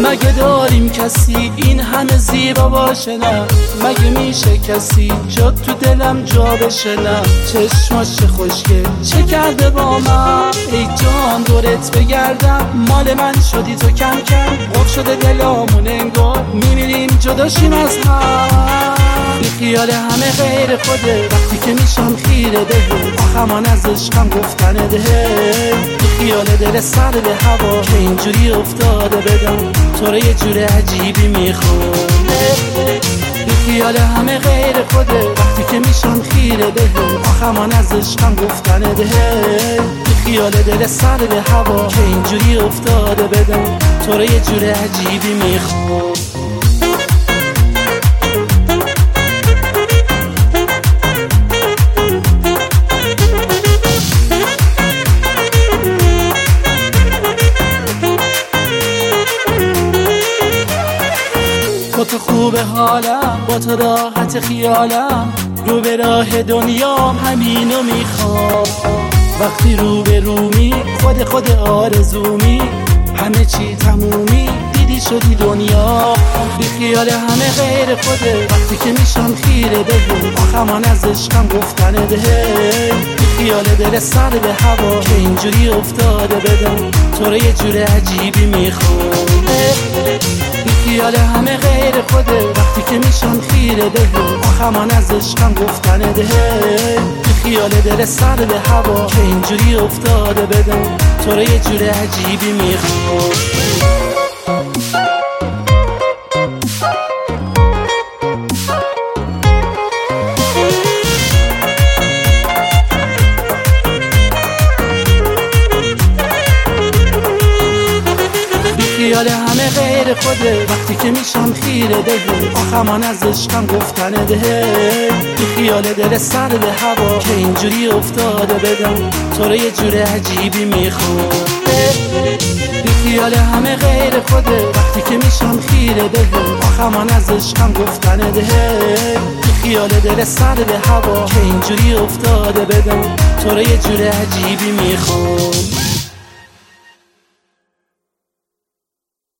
مگه داریم کسی این همه زیبا باشه نه؟ مگه میشه کسی جا تو دلم جا بشه نه؟ چشماش چه خوشگل چه کرده با من، ای جان دورت بگردم مال من شدی تو کم کم. قف شده دلامون انگار میمیریم جداشیم از هم. بی خیال همه غیر خوده وقتی که میشم خیره بهت، آخمان از عشقم گفتنه ده. بی خیال دل سر به هوا که اینجوری افتاده بدم تو رو یه جور عجیبی میخوام. بی خیال همه غیر خوده وقتی که میشم خیره بهت، آخمان از عشقم گفتنه ده. بی خیال دل سر به هوا که اینجوری افتاده بدم تو رو یه جور عجیبی میخوام. با تو خوب حالم، با تو راحت خیالم، رو به راه دنیام همینو میخوام. وقتی رو به رومی خود آرزومی، همه چی تمومی دیدی شدی دنیا. بی خیال همه غیر خوده وقتی که میشم خیره بهت، آخمان از عشقم گفتنه ده. بی خیال دل سر به هوا که اینجوری افتاده بدم تو رو یه جور عجیبی میخوام. بی خیال همه غیر خوده وقتی که میشم خیره بهت، آخمان از عشقم گفتنه ده. بی خیال دل سر به هوا که اینجوری افتاده بدم تو رو یه جور عجیبی میخوام. خیال همه غیر خوده وقتی که میشم خیره بهت، آخمان از عشقم گفتنه ده. بی خیال دل سر به هوا که اینجوری افتاده بدم تو رو یه جور عجیبی میخوام. بی خیال همه غیر خوده وقتی که میشم خیره بهت، آخمان از عشقم گفتنه ده. بی خیال دل سر به هوا که اینجوری افتاده بدم تو رو یه جور عجیبی میخوام.